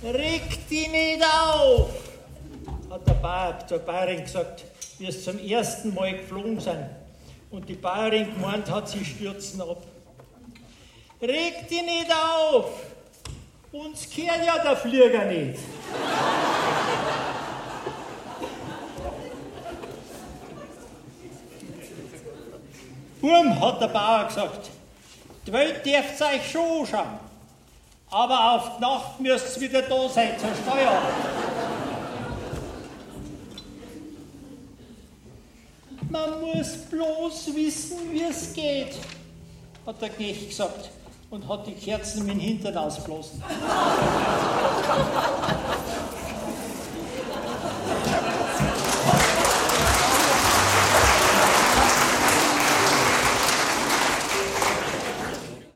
Reg dich nicht auf, hat der Bauer zur Bäuerin gesagt, wie sie zum ersten Mal geflogen sind. Und die Bäuerin gemeint hat, sie stürzen ab. Reg dich nicht auf, uns gehört ja der Flieger nicht. Burm, hat der Bauer gesagt, die Welt dürft euch schon anschauen, aber auf die Nacht müsst ihr wieder da sein zur Steuer. Man muss bloß wissen, wie es geht, hat der Knecht gesagt und hat die Kerzen mit dem Hintern ausblasen.